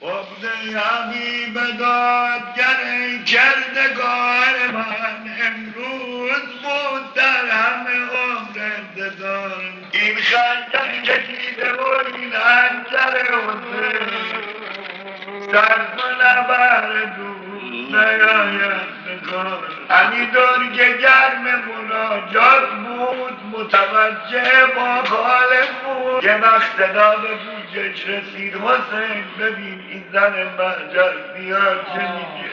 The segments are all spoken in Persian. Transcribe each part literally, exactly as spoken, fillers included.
عبد حبیب دادگر کردگار من امروز بود در همه عمر انتظار این خنجر کشیده و این حنجر حسین سرد و نبر دور نیاید بکار همی درگ گرم مناجات بود متوجه با خالق بود یه مقصدا به گوشش رسید حسین ببین این زن مهجر بیاد چه میگه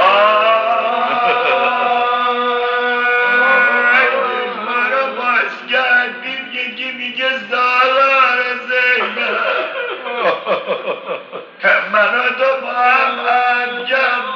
آی مرا باز کردیم یکی میگه سالار زینب منو تو با هم انجام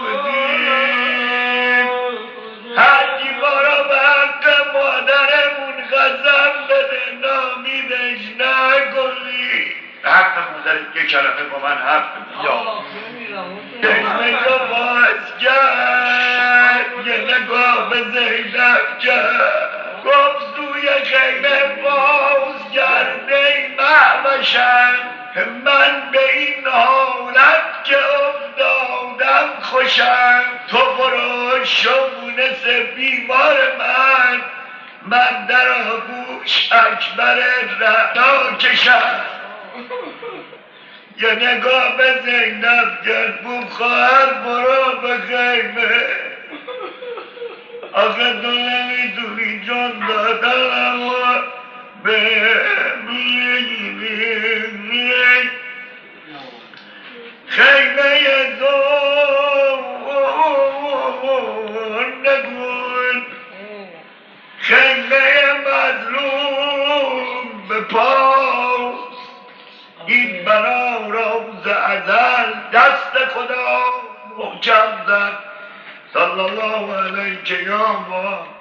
نبودیم هرکی بارا به حق مادرمون قسم بده نامیدش نکنی حق مادرت یک کلمه با من حرف بزن چشمشو باز کرد یه نگاه به زینب کرد گفت سوی خیمه باز کرده محوشم من به این حالت که افتادم خوشم تو برو شمونس بیمار من من در آغوش اکبر رعنا کشم یه نگاه به زینب کرد بود خواهر برو به خیمه آخه تو نمیتونی جان دادم و به خیمه دور نگون خیمه مظلوم به پا این بنا را ز ازل دست خدا محکم زد صلی الله علیه یا ما